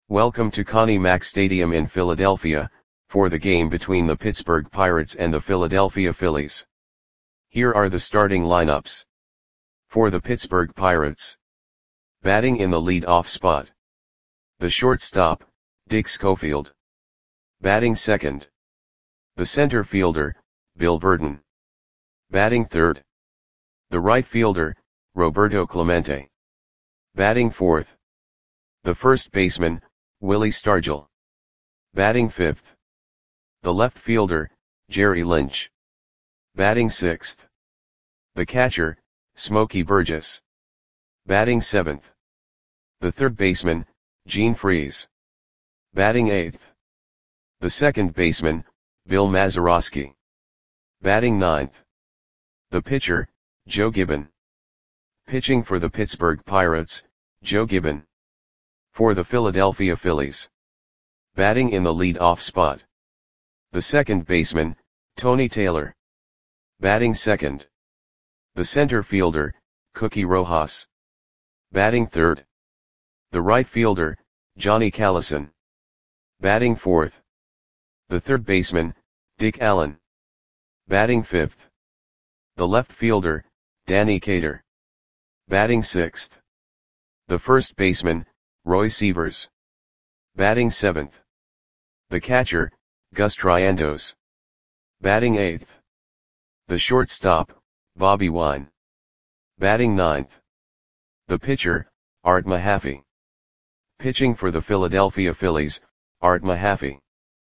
Welcome to Connie Mack Stadium in Philadelphia, for the game between the Pittsburgh Pirates and the Philadelphia Phillies. Here are the starting lineups. For the Pittsburgh Pirates. Batting in the lead-off spot. The shortstop, Dick Schofield. Batting second. The center fielder, Bill Virdon. Batting third. The right fielder, Roberto Clemente. Batting fourth. The first baseman, Willie Stargell. Batting fifth. The left fielder, Jerry Lynch. Batting sixth. The catcher, Smokey Burgess. Batting seventh. The third baseman, Gene Freese. Batting eighth. The second baseman, Bill Mazeroski. Batting ninth. The pitcher, Joe Gibbon. Pitching for the Pittsburgh Pirates, Joe Gibbon. For the Philadelphia Phillies. Batting in the lead-off spot. The second baseman, Tony Taylor. Batting second. The center fielder, Cookie Rojas. Batting third. The right fielder, Johnny Callison. Batting fourth. The third baseman, Dick Allen. Batting fifth. The left fielder, Danny Cater. Batting sixth. The first baseman, Roy Sievers. Batting seventh. The catcher, Gus Triandos. Batting eighth. The shortstop, Bobby Wine. Batting ninth. The pitcher, Art Mahaffey. Pitching for the Philadelphia Phillies, Art Mahaffey.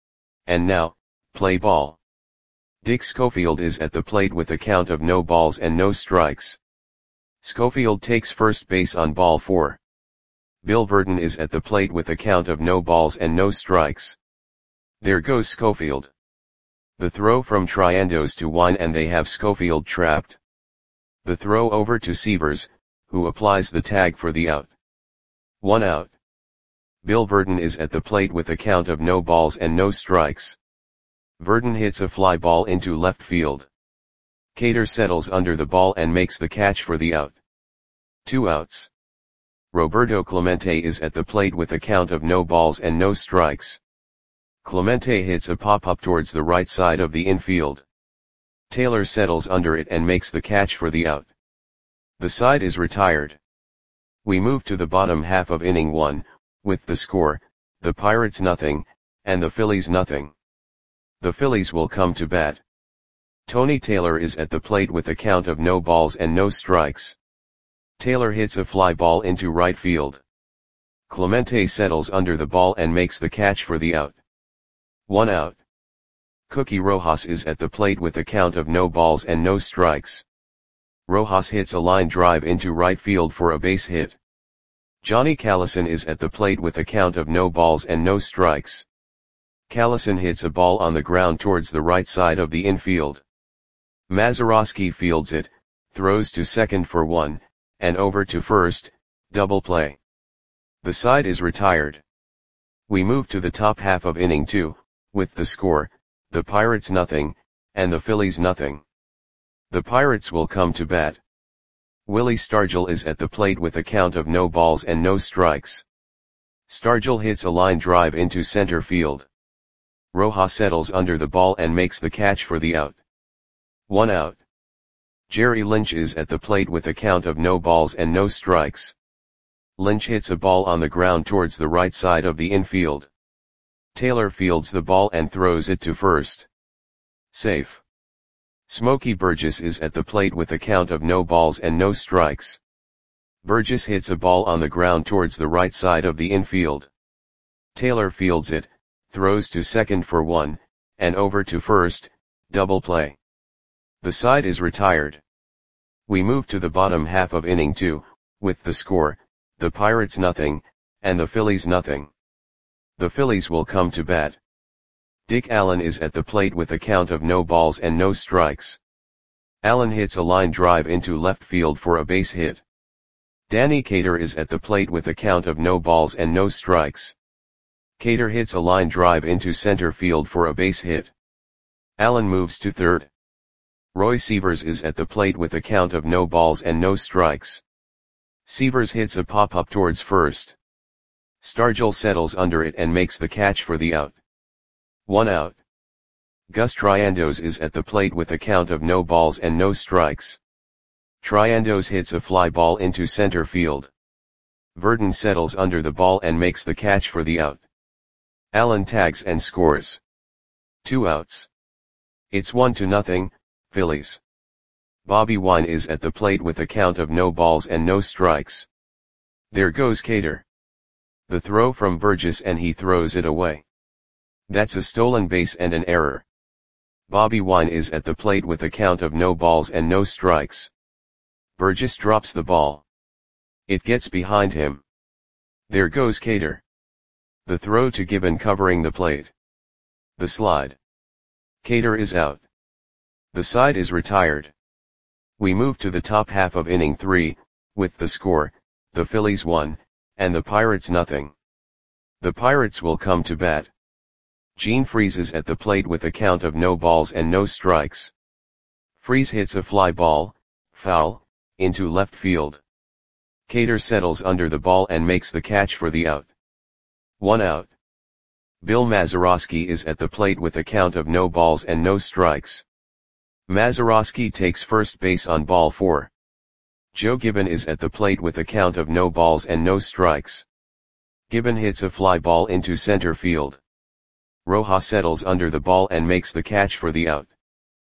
And now, play ball. Dick Schofield is at the plate with a count of no balls and no strikes. Schofield takes first base on ball 4. Bill Virdon is at the plate with a count of no balls and no strikes. There goes Schofield. The throw from Triandos to Wine and they have Schofield trapped. The throw over to Sievers, who applies the tag for the out. 1 out. Bill Virdon is at the plate with a count of no balls and no strikes. Virdon hits a fly ball into left field. Cater settles under the ball and makes the catch for the out. 2 outs. Roberto Clemente is at the plate with a count of no balls and no strikes. Clemente hits a pop-up towards the right side of the infield. Taylor settles under it and makes the catch for the out. The side is retired. We move to the bottom half of inning 1, with the score, the Pirates nothing, and the Phillies nothing. The Phillies will come to bat. Tony Taylor is at the plate with a count of no balls and no strikes. Taylor hits a fly ball into right field. Clemente settles under the ball and makes the catch for the out. 1 out. Cookie Rojas is at the plate with a count of no balls and no strikes. Rojas hits a line drive into right field for a base hit. Johnny Callison is at the plate with a count of no balls and no strikes. Callison hits a ball on the ground towards the right side of the infield. Mazeroski fields it, throws to second for 1, and over to first, double play. The side is retired. We move to the top half of inning 2, with the score, the Pirates nothing, and the Phillies nothing. The Pirates will come to bat. Willie Stargell is at the plate with a count of no balls and no strikes. Stargell hits a line drive into center field. Rojas settles under the ball and makes the catch for the out. 1 out. Jerry Lynch is at the plate with a count of no balls and no strikes. Lynch hits a ball on the ground towards the right side of the infield. Taylor fields the ball and throws it to first. Safe. Smokey Burgess is at the plate with a count of no balls and no strikes. Burgess hits a ball on the ground towards the right side of the infield. Taylor fields it, throws to second for 1, and over to first, double play. The side is retired. We move to the bottom half of inning 2, with the score, the Pirates nothing, and the Phillies nothing. The Phillies will come to bat. Dick Allen is at the plate with a count of no balls and no strikes. Allen hits a line drive into left field for a base hit. Danny Cater is at the plate with a count of no balls and no strikes. Cater hits a line drive into center field for a base hit. Allen moves to third. Roy Sievers is at the plate with a count of no balls and no strikes. Sievers hits a pop-up towards first. Stargell settles under it and makes the catch for the out. 1 out. Gus Triandos is at the plate with a count of no balls and no strikes. Triandos hits a fly ball into center field. Verdon settles under the ball and makes the catch for the out. Allen tags and scores. 2 outs. It's 1-0, Phillies. Bobby Wine is at the plate with a count of no balls and no strikes. There goes Cater. The throw from Burgess and he throws it away. That's a stolen base and an error. Bobby Wine is at the plate with a count of no balls and no strikes. Burgess drops the ball. It gets behind him. There goes Cater. The throw to Gibbon covering the plate. The slide. Cater is out. The side is retired. We move to the top half of inning 3, with the score, the Phillies 1, and the Pirates nothing. The Pirates will come to bat. Gene Freese is at the plate with a count of no balls and no strikes. Freese hits a fly ball, foul, into left field. Cater settles under the ball and makes the catch for the out. 1 out. Bill Mazeroski is at the plate with a count of no balls and no strikes. Mazeroski takes first base on ball 4. Joe Gibbon is at the plate with a count of no balls and no strikes. Gibbon hits a fly ball into center field. Rojas settles under the ball and makes the catch for the out.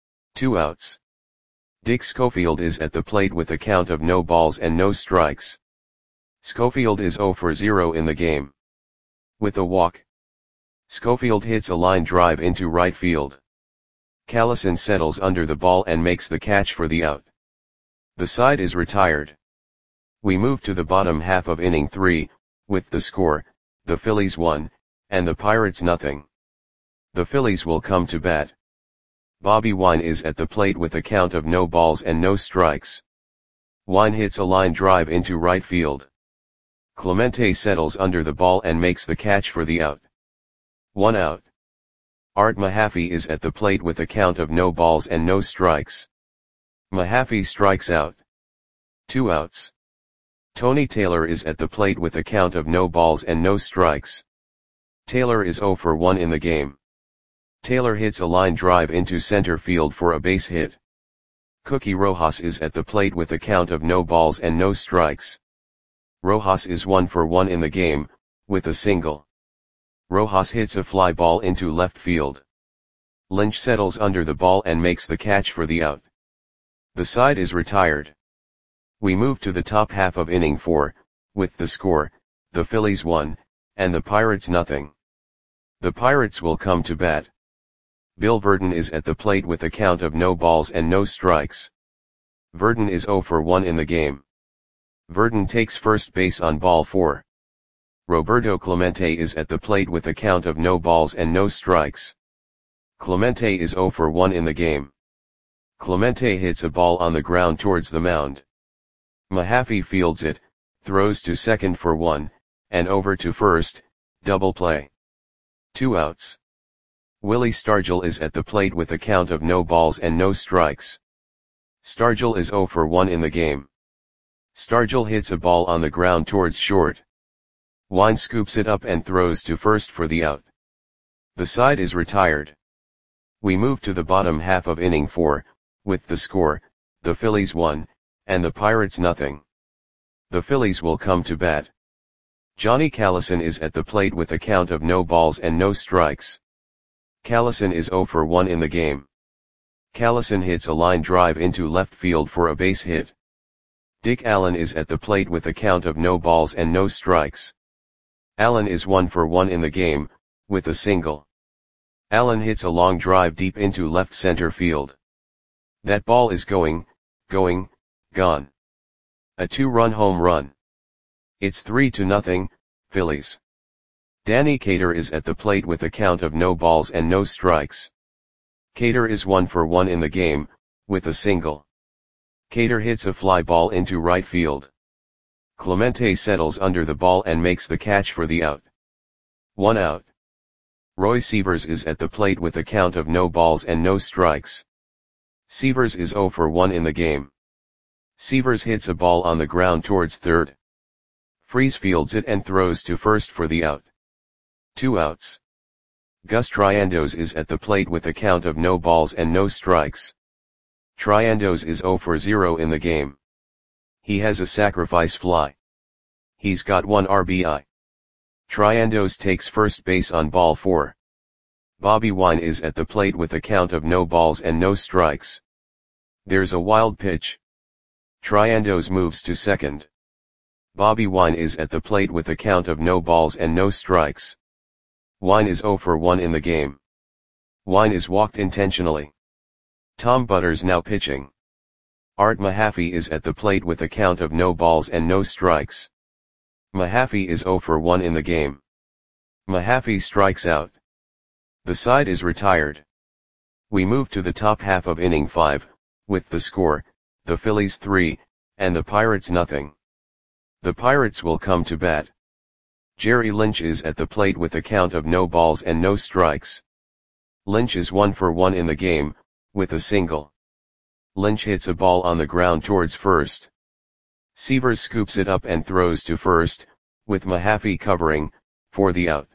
2 outs. Dick Schofield is at the plate with a count of no balls and no strikes. Schofield is 0 for 0 in the game. With a walk. Schofield hits a line drive into right field. Callison settles under the ball and makes the catch for the out. The side is retired. We move to the bottom half of inning 3, with the score, the Phillies 1, and the Pirates nothing. The Phillies will come to bat. Bobby Wine is at the plate with a count of no balls and no strikes. Wine hits a line drive into right field. Clemente settles under the ball and makes the catch for the out. 1 out. Art Mahaffey is at the plate with a count of no balls and no strikes. Mahaffey strikes out. 2 outs. Tony Taylor is at the plate with a count of no balls and no strikes. Taylor is 0 for 1 in the game. Taylor hits a line drive into center field for a base hit. Cookie Rojas is at the plate with a count of no balls and no strikes. Rojas is 1 for 1 in the game, with a single. Rojas hits a fly ball into left field. Lynch settles under the ball and makes the catch for the out. The side is retired. We move to the top half of inning 4, with the score, the Phillies 1, and the Pirates nothing. The Pirates will come to bat. Bill Verdon is at the plate with a count of no balls and no strikes. Verdon is 0 for 1 in the game. Verdon takes first base on ball 4. Roberto Clemente is at the plate with a count of no balls and no strikes. Clemente is 0 for 1 in the game. Clemente hits a ball on the ground towards the mound. Mahaffey fields it, throws to second for 1, and over to first, double play. 2 outs. Willie Stargell is at the plate with a count of no balls and no strikes. Stargell is 0 for 1 in the game. Stargell hits a ball on the ground towards short. Wine scoops it up and throws to first for the out. The side is retired. We move to the bottom half of inning 4, with the score, the Phillies 1, and the Pirates nothing. The Phillies will come to bat. Johnny Callison is at the plate with a count of no balls and no strikes. Callison is 0 for 1 in the game. Callison hits a line drive into left field for a base hit. Dick Allen is at the plate with a count of no balls and no strikes. Allen is 1 for 1 in the game, with a single. Allen hits a long drive deep into left center field. That ball is gone. A 2-run home run. It's 3-0, Phillies. Danny Cater is at the plate with a count of no balls and no strikes. Cater is 1 for 1 in the game, with a single. Cater hits a fly ball into right field. Clemente settles under the ball and makes the catch for the out. 1 out. Roy Sievers is at the plate with a count of no balls and no strikes. Sievers is 0 for 1 in the game. Sievers hits a ball on the ground towards third. Freese fields it and throws to first for the out. 2 outs. Gus Triandos is at the plate with a count of no balls and no strikes. Triandos is 0 for 0 in the game. He has a sacrifice fly. He's got 1 RBI. Triandos takes first base on ball 4. Bobby Wine is at the plate with a count of no balls and no strikes. There's a wild pitch. Triandos moves to second. Bobby Wine is at the plate with a count of no balls and no strikes. Wine is 0 for 1 in the game. Wine is walked intentionally. Tom Butters now pitching. Art Mahaffey is at the plate with a count of no balls and no strikes. Mahaffey is 0 for 1 in the game. Mahaffey strikes out. The side is retired. We move to the top half of inning 5, with the score, the Phillies 3, and the Pirates nothing. The Pirates will come to bat. Jerry Lynch is at the plate with a count of no balls and no strikes. Lynch is 1 for 1 in the game, with a single. Lynch hits a ball on the ground towards first. Severs scoops it up and throws to first, with Mahaffey covering, for the out.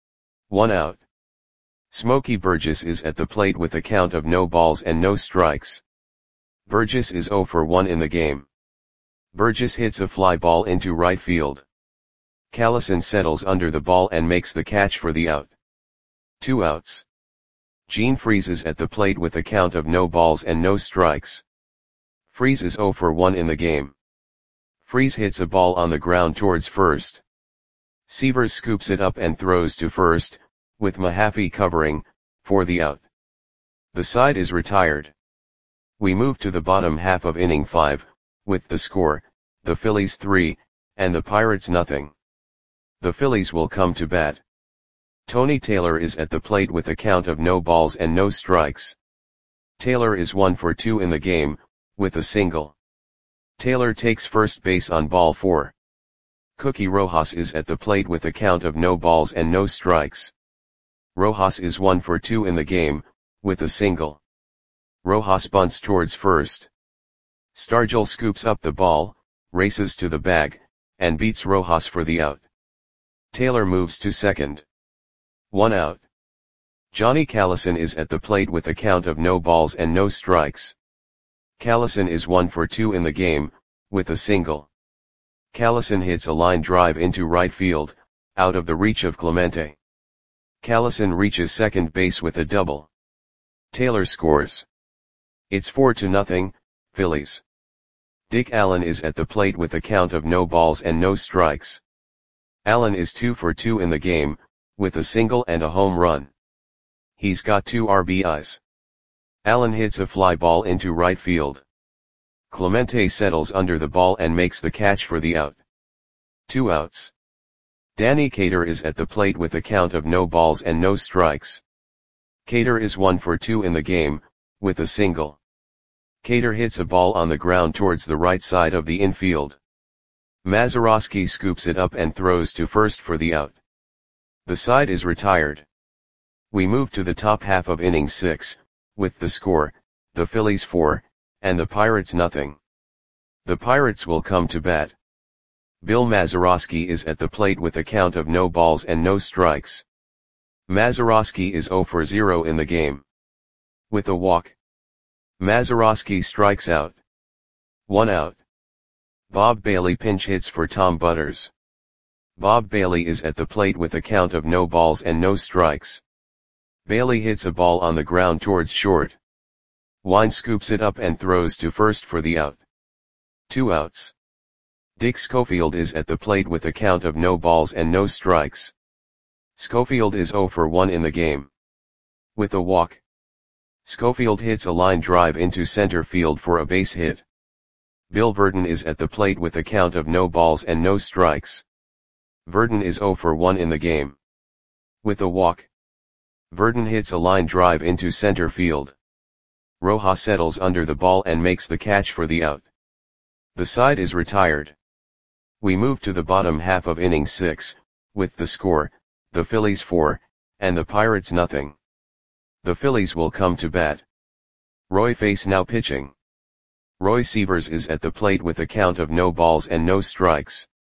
1 out. Smokey Burgess is at the plate with a count of no balls and no strikes. Burgess is 0 for 1 in the game. Burgess hits a fly ball into right field. Callison settles under the ball and makes the catch for the out. 2 outs. Gene Freese is at the plate with a count of no balls and no strikes. Freese is 0 for 1 in the game. Freese hits a ball on the ground towards first. Severs scoops it up and throws to first, with Mahaffey covering, for the out. The side is retired. We move to the bottom half of inning 5, with the score, the Phillies 3, and the Pirates nothing. The Phillies will come to bat. Tony Taylor is at the plate with a count of no balls and no strikes. Taylor is 1 for 2 in the game, with a single. Taylor takes first base on ball 4. Cookie Rojas is at the plate with a count of no balls and no strikes. Rojas is 1 for 2 in the game, with a single. Rojas bunts towards first. Stargell scoops up the ball, races to the bag, and beats Rojas for the out. Taylor moves to second. 1 out. Johnny Callison is at the plate with a count of no balls and no strikes. Callison is 1 for 2 in the game, with a single. Callison hits a line drive into right field, out of the reach of Clemente. Callison reaches second base with a double. Taylor scores. It's 4-0, Phillies. Dick Allen is at the plate with a count of no balls and no strikes. Allen is 2 for 2 in the game, with a single and a home run. He's got 2 RBIs. Allen hits a fly ball into right field. Clemente settles under the ball and makes the catch for the out. 2 outs. Danny Cater is at the plate with a count of no balls and no strikes. Cater is 1 for 2 in the game, with a single. Cater hits a ball on the ground towards the right side of the infield. Mazeroski scoops it up and throws to first for the out. The side is retired. We move to the top half of inning 6, with the score, the Phillies 4, and the Pirates nothing. The Pirates will come to bat. Bill Mazeroski is at the plate with a count of no balls and no strikes. Mazeroski is 0 for 0 in the game. With a walk. Mazeroski strikes out. 1 out. Bob Bailey pinch hits for Tom Butters. Bob Bailey is at the plate with a count of no balls and no strikes. Bailey hits a ball on the ground towards short. Wine scoops it up and throws to first for the out. 2 outs. Dick Schofield is at the plate with a count of no balls and no strikes. Schofield is 0 for 1 in the game. With a walk. Schofield hits a line drive into center field for a base hit. Bill Verdon is at the plate with a count of no balls and no strikes. Verdon is 0 for 1 in the game. With a walk. Verdon hits a line drive into center field. Rojas settles under the ball and makes the catch for the out. The side is retired. We move to the bottom half of inning 6, with the score, the Phillies 4, and the Pirates nothing. The Phillies will come to bat. Roy Face now pitching. Roy Severs is at the plate with a count of no balls and no strikes.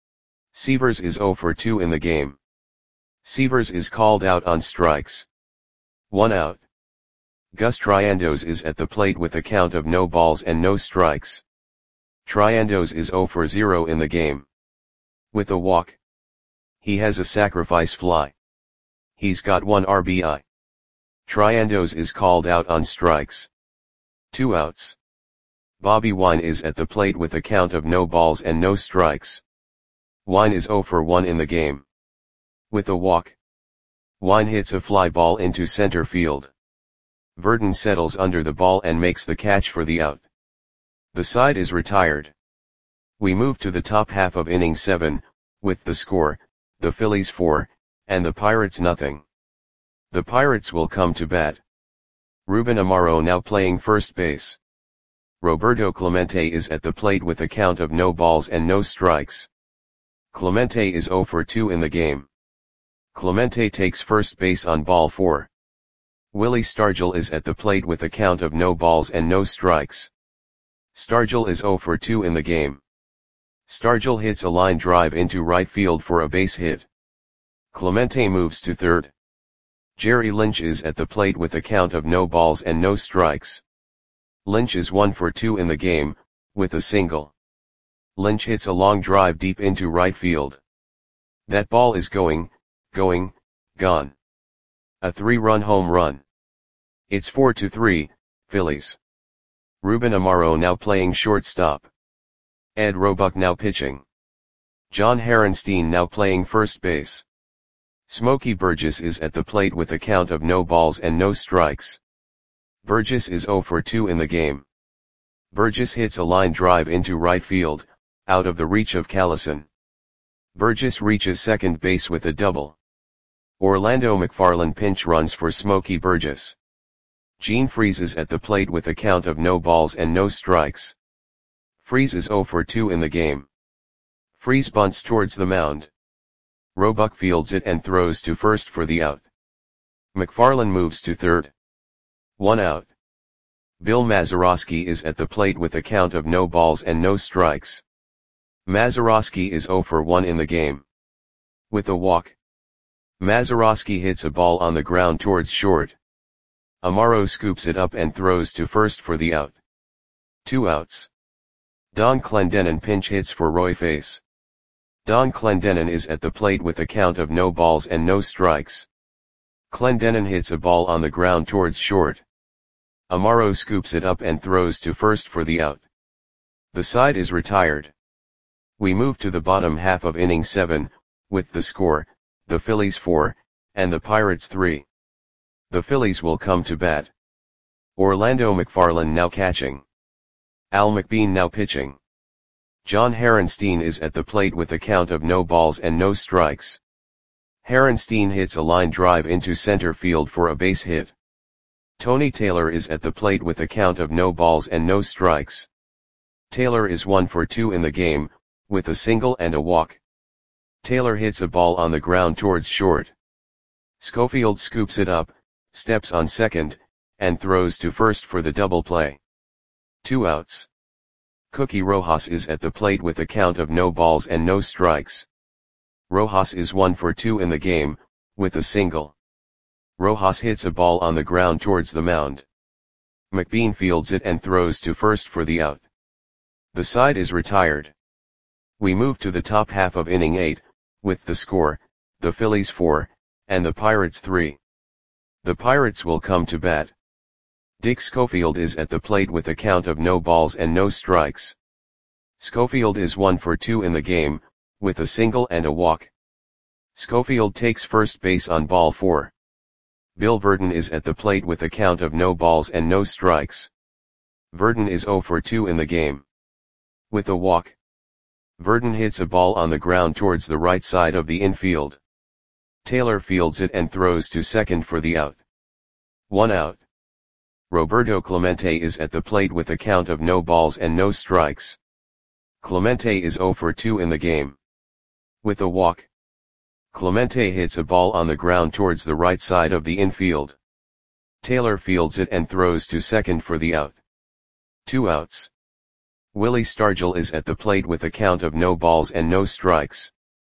Sievers is 0 for 2 in the game. Sievers is called out on strikes. 1 out. Gus Triandos is at the plate with a count of no balls and no strikes. Triandos is 0 for 0 in the game. With a walk. He has a sacrifice fly. He's got 1 RBI. Triandos is called out on strikes. 2 outs. Bobby Wine is at the plate with a count of no balls and no strikes. Wine is 0 for 1 in the game. With a walk. Wine hits a fly ball into center field. Verdon settles under the ball and makes the catch for the out. The side is retired. We move to the top half of inning 7, with the score, the Phillies 4, and the Pirates nothing. The Pirates will come to bat. Ruben Amaro now playing first base. Roberto Clemente is at the plate with a count of no balls and no strikes. Clemente is 0 for 2 in the game. Clemente takes first base on ball 4. Willie Stargell is at the plate with a count of no balls and no strikes. Stargell is 0 for 2 in the game. Stargell hits a line drive into right field for a base hit. Clemente moves to third. Jerry Lynch is at the plate with a count of no balls and no strikes. Lynch is 1 for 2 in the game, with a single. Lynch hits a long drive deep into right field. That ball is gone. A 3-run home run. It's 4-3, Phillies. Ruben Amaro now playing shortstop. Ed Roebuck now pitching. John Harenstein now playing first base. Smokey Burgess is at the plate with a count of no balls and no strikes. Burgess is 0 for 2 in the game. Burgess hits a line drive into right field, out of the reach of Callison. Burgess reaches second base with a double. Orlando McFarland pinch runs for Smokey Burgess. Gene Freese is at the plate with a count of no balls and no strikes. Freese is 0 for 2 in the game. Freese bunts towards the mound. Roebuck fields it and throws to first for the out. McFarland moves to third. 1 out. Bill Mazeroski is at the plate with a count of no balls and no strikes. Mazeroski is 0 for 1 in the game. With a walk. Mazeroski hits a ball on the ground towards short. Amaro scoops it up and throws to first for the out. 2 outs. Don Clendenon pinch hits for Roy Face. Don Clendenon is at the plate with a count of no balls and no strikes. Clendenon hits a ball on the ground towards short. Amaro scoops it up and throws to first for the out. The side is retired. We move to the bottom half of inning 7, with the score, the Phillies 4, and the Pirates 3. The Phillies will come to bat. Orlando McFarland now catching. Al McBean now pitching. John Harenstein is at the plate with a count of no balls and no strikes. Harenstein hits a line drive into center field for a base hit. Tony Taylor is at the plate with a count of no balls and no strikes. Taylor is 1 for 2 in the game, with a single and a walk. Taylor hits a ball on the ground towards short. Schofield scoops it up, steps on second, and throws to first for the double play. 2 outs. Cookie Rojas is at the plate with a count of no balls and no strikes. Rojas is 1 for 2 in the game, with a single. Rojas hits a ball on the ground towards the mound. McBean fields it and throws to first for the out. The side is retired. We move to the top half of inning 8, with the score, the Phillies 4, and the Pirates 3. The Pirates will come to bat. Dick Schofield is at the plate with a count of no balls and no strikes. Schofield is 1 for 2 in the game, with a single and a walk. Schofield takes first base on ball 4. Bill Verdon is at the plate with a count of no balls and no strikes. Verdon is 0 for 2 in the game. With a walk. Verdon hits a ball on the ground towards the right side of the infield. Taylor fields it and throws to second for the out. 1 out. Roberto Clemente is at the plate with a count of no balls and no strikes. Clemente is 0 for 2 in the game. With a walk. Clemente hits a ball on the ground towards the right side of the infield. Taylor fields it and throws to second for the out. 2 outs. Willie Stargell is at the plate with a count of no balls and no strikes.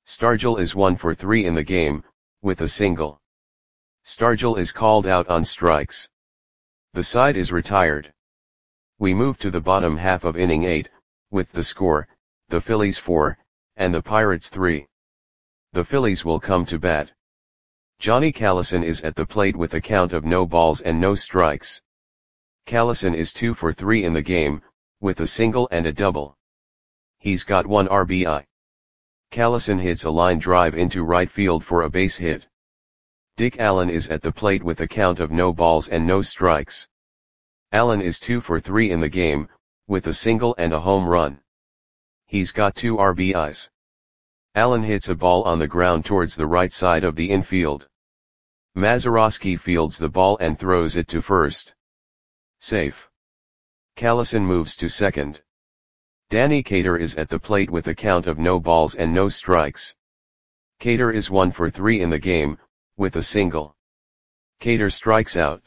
Stargell is 1 for 3 in the game, with a single. Stargell is called out on strikes. The side is retired. We move to the bottom half of inning 8, with the score, the Phillies 4, and the Pirates 3. The Phillies will come to bat. Johnny Callison is at the plate with a count of no balls and no strikes. Callison is 2 for 3 in the game, with a single and a double. He's got 1 RBI. Callison hits a line drive into right field for a base hit. Dick Allen is at the plate with a count of no balls and no strikes. Allen is 2 for 3 in the game, with a single and a home run. He's got 2 RBIs. Allen hits a ball on the ground towards the right side of the infield. Mazeroski fields the ball and throws it to first. Safe. Callison moves to second. Danny Cater is at the plate with a count of no balls and no strikes. Cater is 1 for 3 in the game, with a single. Cater strikes out.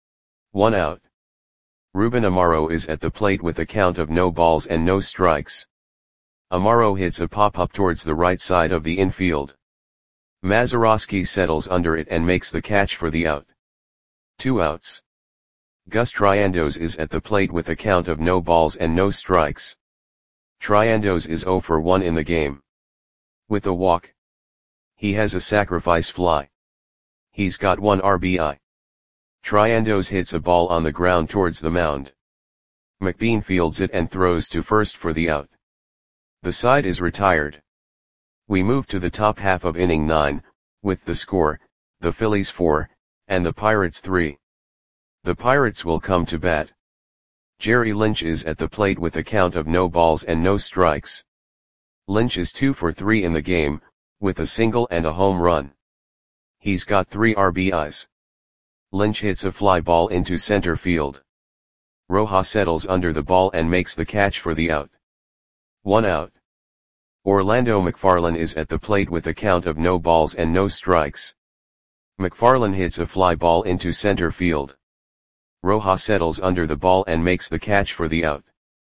1 out. Ruben Amaro is at the plate with a count of no balls and no strikes. Amaro hits a pop-up towards the right side of the infield. Mazeroski settles under it and makes the catch for the out. 2 outs. Gus Triandos is at the plate with a count of no balls and no strikes. Triandos is 0 for 1 in the game. With a walk. He has a sacrifice fly. He's got 1 RBI. Triandos hits a ball on the ground towards the mound. McBean fields it and throws to first for the out. The side is retired. We move to the top half of inning 9, with the score, the Phillies 4, and the Pirates 3. The Pirates will come to bat. Jerry Lynch is at the plate with a count of no balls and no strikes. Lynch is 2 for 3 in the game, with a single and a home run. He's got 3 RBIs. Lynch hits a fly ball into center field. Rojas settles under the ball and makes the catch for the out. 1 out. Orlando McFarland is at the plate with a count of no balls and no strikes. McFarland hits a fly ball into center field. Rojas settles under the ball and makes the catch for the out.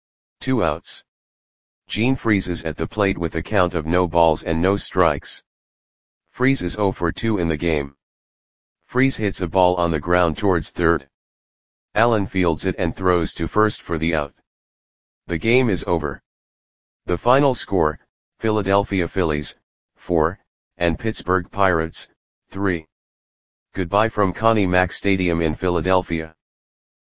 2 outs. Gene Freese is at the plate with a count of no balls and no strikes. Freese is 0 for 2 in the game. Freese hits a ball on the ground towards third. Allen fields it and throws to first for the out. The game is over. The final score, Philadelphia Phillies, 4, and Pittsburgh Pirates, 3. Goodbye from Connie Mack Stadium in Philadelphia.